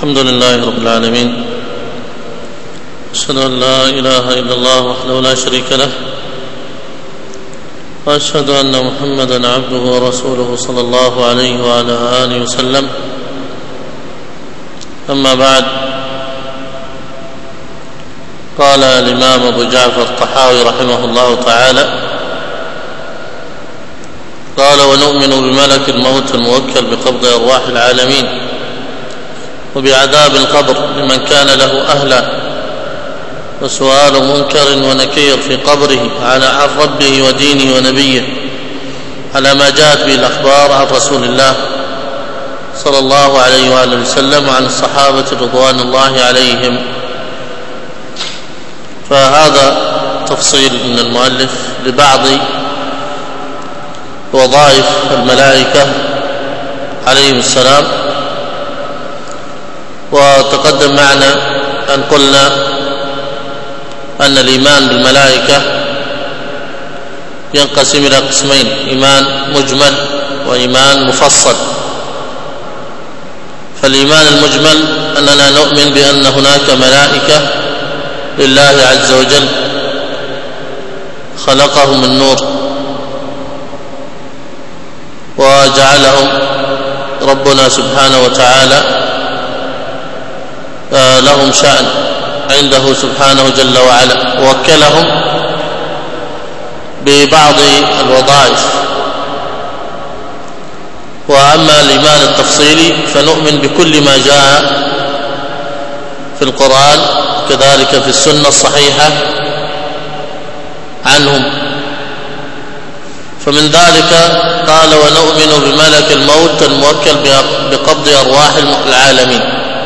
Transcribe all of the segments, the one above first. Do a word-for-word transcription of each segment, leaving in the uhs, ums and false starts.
الحمد لله رب العالمين، أشهد أن لا إله إلا الله وحده لا شريك له، وأشهد أن محمدا عبده ورسوله صلى الله عليه وعلى آله وسلم. أما بعد، قال الإمام أبو جعفر الطحاوي رحمه الله تعالى: قال: ونؤمن بملك الموت الموكل بقبض أرواح العالمين، وبعذاب القبر لمن كان له أهلا، وسؤال منكر ونكير في قبره على عن ربه ودينه ونبيه، على ما جاءت به الأخبار عن رسول الله صلى الله عليه وآله وسلم وعن الصحابة رضوان الله عليهم. فهذا تفصيل من المؤلف لبعض وظائف الملائكة عليهم السلام. وتقدم معنا أن قلنا أن الإيمان بالملائكة ينقسم إلى قسمين: إيمان مجمل وإيمان مفصل. فالإيمان المجمل أننا نؤمن بأن هناك ملائكة لله عز وجل خلقهم من نور، وجعلهم ربنا سبحانه وتعالى لهم شأن عنده سبحانه جل وعلا، ووكلهم ببعض الوظائف. وأما الإيمان التفصيلي فنؤمن بكل ما جاء في القرآن كذلك في السنة الصحيحة عنهم. فمن ذلك قال: ونؤمن بملك الموت الموكل بقبض أرواح العالمين.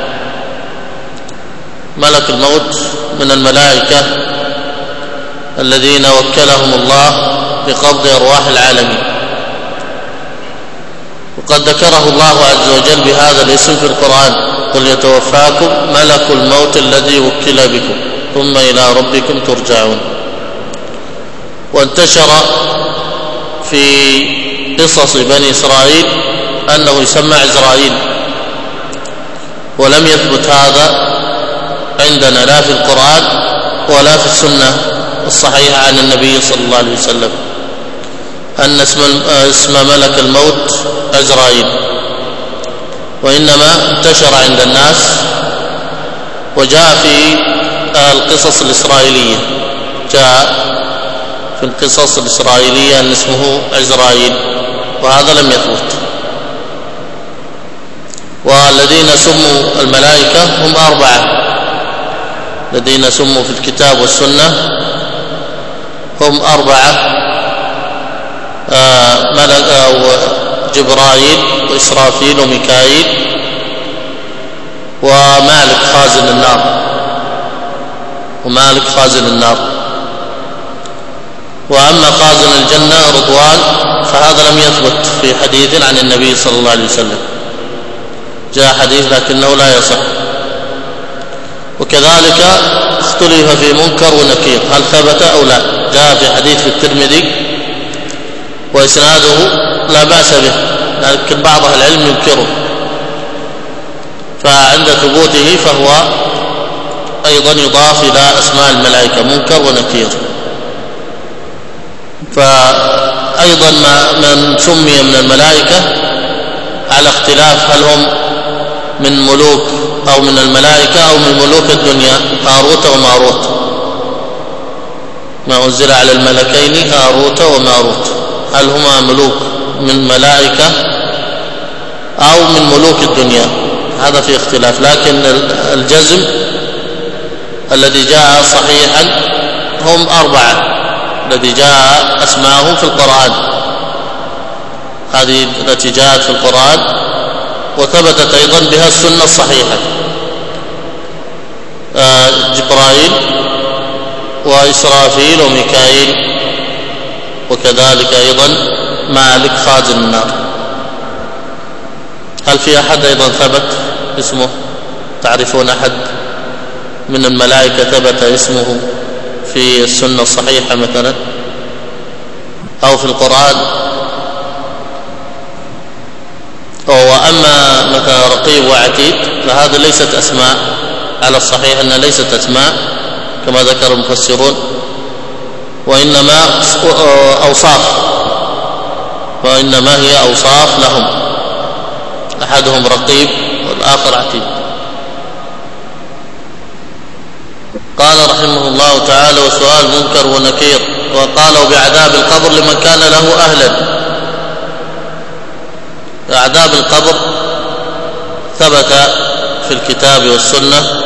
ملك الموت من الملائكة الذين وكلهم الله بقبض أرواح العالمين، وقد ذكره الله عز وجل بهذا الاسم في القرآن: قل يتوفاكم ملك الموت الذي وكل بكم ثم إلى ربكم ترجعون. وانتشر في قصص بني إسرائيل أنه يسمى عزرائيل، ولم يثبت هذا عندنا لا في القرآن ولا في السنة الصحيحة عن النبي صلى الله عليه وسلم أن اسم اسم ملك الموت عزرائيل، وإنما انتشر عند الناس وجاء في القصص الإسرائيلية، جاء في القصص الإسرائيلية أن اسمه عزرائيل، وهذا لم يثبت. والذين سموا الملائكة هم أربعة، الذين سموا في الكتاب والسنة هم أربعة: آه ملك أو جبرائيل وإسرافيل وميكائيل ومالك خازن النار ومالك خازن النار. وأما خازن الجنة رضوان فهذا لم يثبت في حديث عن النبي صلى الله عليه وسلم، جاء حديث لكنه لا يصح. وكذلك اختلف في منكر ونكير هل ثبت أو لا، جاء في حديث في الترمذي وإسناده لا بأس به، لكن بعض أهل العلم ينكره، فعند ثبوته فهو أيضا يضاف إلى أسماء الملائكة منكر ونكير. فأيضا من سمي من الملائكة على اختلاف هل هم من ملوك أو من الملائكة أو من ملوك الدنيا: هاروت وماروت، ما أنزل على الملكين هاروت وماروت، هل هما ملوك من ملائكة أو من ملوك الدنيا؟ هذا في اختلاف، لكن الجزم الذي جاء صحيحا هم أربعة الذي جاء أسماءهم في القرآن، هذه التي جاءت في القرآن وثبتت أيضا بها السنة الصحيحة: جبرائيل وإسرافيل وميكائيل، وكذلك أيضا مالك خازن النار. هل في أحد أيضا ثبت اسمه؟ تعرفون أحد من الملائكة ثبت اسمه في السنة الصحيحة مثلا أو في القرآن؟ وأما مثلا رقيب وعتيد فهذا ليست أسماء، على الصحيح أنها ليست أسماء كما ذكر المفسرون، وإنما أوصاف، وإنما هي أوصاف لهم، أحدهم رقيب والآخر عتيد. قال رحمه الله تعالى: وسؤال منكر ونكير. وقالوا بعذاب القبر لمن كان له أهلا. عذاب القبر ثبت في الكتاب والسنة،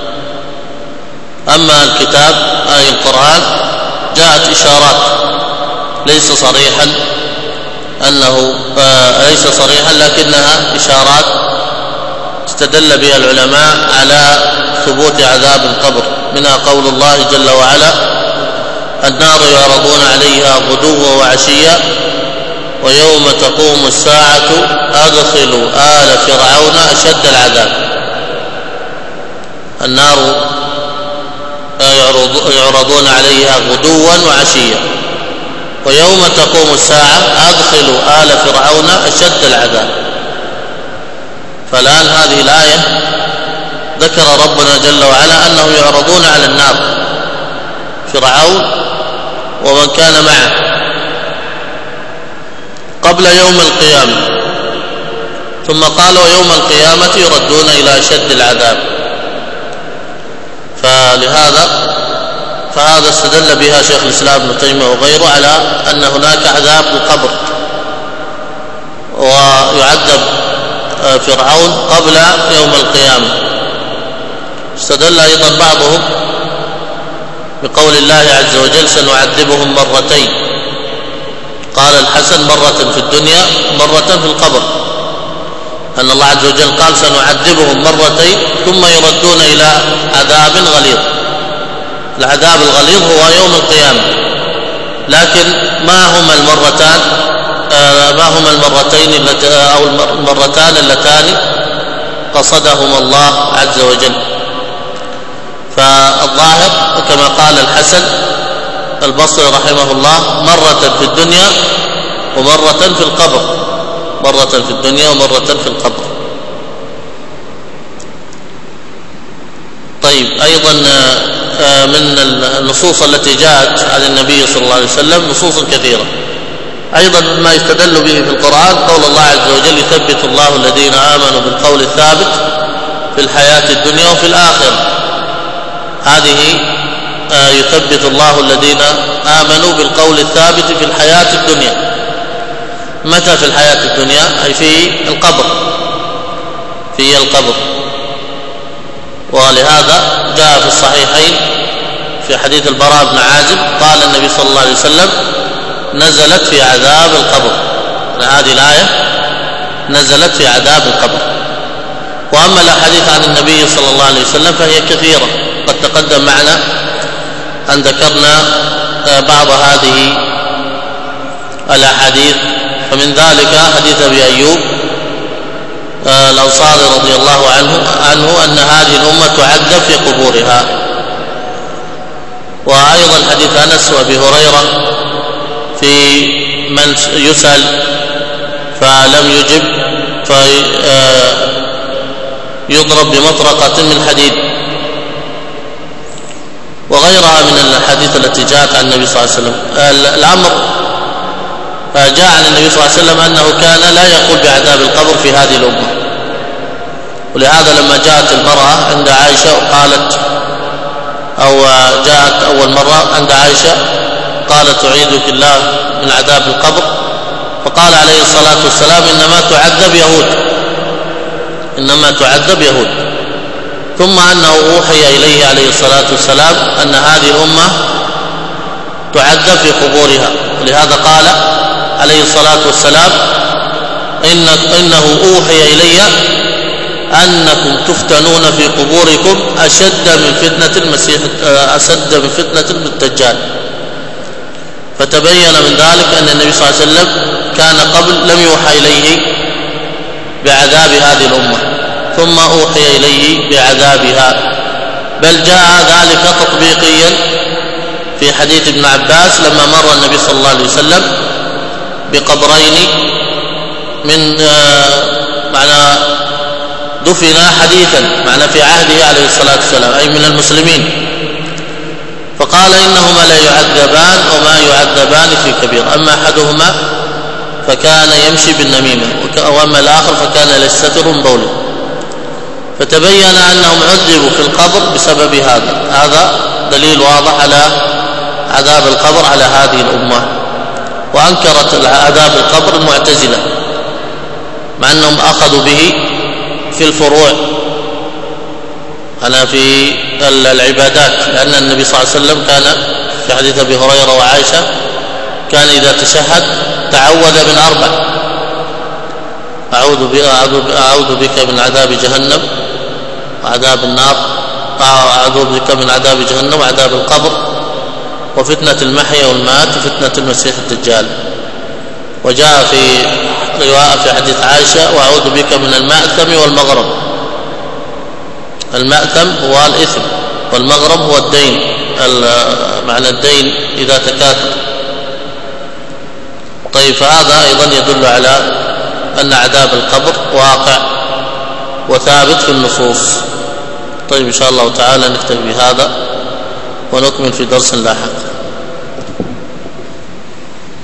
أما الكتاب أي القرآن جاءت إشارات، ليس صريحا أنه ليس صريحا لكنها إشارات استدل بها العلماء على ثبوت عذاب القبر، منها قول الله جل وعلا: النار يعرضون عليها غدوا وعشيا ويوم تقوم الساعة أدخلوا آل فرعون أشد العذاب. النار يعرضون عليها غدوا وعشيا ويوم تقوم الساعة أدخلوا آل فرعون أشد العذاب. فالآن هذه الآية ذكر ربنا جل وعلا أنهم يعرضون على النار، فرعون ومن كان معه، قبل يوم القيامة، ثم قال: ويوم القيامة يردون إلى أشد العذاب. فلهذا فهذا استدل بها شيخ الإسلام ابن تيمية وغيره على أن هناك عذاب القبر، ويعذب فرعون قبل يوم القيامة. استدل أيضا بعضهم بقول الله عز وجل: سنعذبهم مرتين. قال الحسن: مرة في الدنيا مرة في القبر، أن الله عز وجل قال: سنعذبهم مرتين ثم يردون إلى عذاب غليظ. العذاب الغليظ هو يوم القيامة، لكن ما هما المرتان ما هما المرتين أو المرتان اللتان قصدهما الله عز وجل؟ فالظاهر كما قال الحسن البصري رحمه الله: مرة في الدنيا ومرة في القبر، مرة في الدنيا ومرة في القبر. طيب، أيضا من النصوص التي جاءت عن النبي صلى الله عليه وسلم نصوص كثيرة. أيضا ما يستدل به في القرآن قول الله عز وجل: يثبت الله الذين آمنوا بالقول الثابت في الحياة الدنيا وفي الآخرة. هذه يثبت الله الذين آمنوا بالقول الثابت في الحياة الدنيا. متى في الحياة الدنيا؟ أي في القبر، في القبر. ولهذا جاء في الصحيحين في حديث البراء بن عازب قال النبي صلى الله عليه وسلم: نزلت في عذاب القبر. هذه الآية نزلت في عذاب القبر. وأما الأحاديث عن النبي صلى الله عليه وسلم فهي كثيرة، قد تقدم معنا أن ذكرنا بعض هذه الأحاديث. فمن ذلك حديث أبي أيوب الأنصاري رضي الله عنه عنه أن هذه الأمة تعذب في قبورها. وأيضا حديث أنس وأبي هريرة في من يسأل فلم يجب فيضرب بمطرقة من حديد، وغيرها من الحديث التي جاءت عن النبي صلى الله عليه وسلم. الأمر جاء عن النبي صلى الله عليه وسلم أنه كان لا يقول بعذاب القبر في هذه الأمة. ولهذا لما جاءت المرأة عند عائشة وقالت، أو جاءت أول مرة عند عائشة قالت: أعيذك الله من عذاب القبر، فقال عليه الصلاة والسلام: إنما تعذب يهود، إنما تعذب يهود. ثم أنه أوحي إليه عليه الصلاة والسلام أن هذه الأمة تعذب في قبورها. ولهذا قال عليه الصلاة والسلام: إن إنه أوحي إلي أنكم تفتنون في قبوركم أشد من فتنة المسيح أشد من فتنة الدجال. فتبين من ذلك أن النبي صلى الله عليه وسلم كان قبل لم يوحى إليه بعذاب هذه الأمة، ثم أوحي إليه بعذابها. بل جاء ذلك تطبيقيا في حديث ابن عباس لما مر النبي صلى الله عليه وسلم بقبرين من معنى دفن حديثا معنى في عهده عليه الصلاة والسلام أي من المسلمين، فقال إنهما لا يعذبان وما يعذبان في كبير، أما أحدهما فكان يمشي بالنميمة وأما الآخر فكان يستتر بوله، فتبين أنهم عذبوا في القبر بسبب هذا. هذا دليل واضح على عذاب القبر على هذه الأمة. وأنكرت عذاب القبر المعتزلة مع أنهم أخذوا به في الفروع أنا في العبادات، لأن النبي صلى الله عليه وسلم كان في حديث أبي هريرة وعائشة كان إذا تشهد تعوذ من أربع: أعوذ بك, أعوذ بك من عذاب جهنم وعذاب النار، أعوذ بك من عذاب جهنم وعذاب القبر وفتنة المحيا والمات وفتنة المسيح الدجال. وجاء في رواية في حديث عائشة: وأعوذ بك من المأثم والمغرب. المأثم هو الإثم والمغرب هو الدين، معنى الدين إذا تكاثر. طيب، فهذا أيضا يدل على أن عذاب القبر واقع وثابت في النصوص. طيب، إن شاء الله تعالى نكتفي بهذا ونكمل في درس لاحق.